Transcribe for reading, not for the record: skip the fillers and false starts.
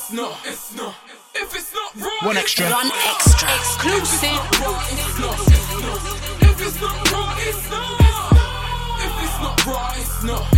it's not. It's not. If it's not raw, One extra. One extra. Exclusive. If it's not raw, it's not. If it's not raw, it's not.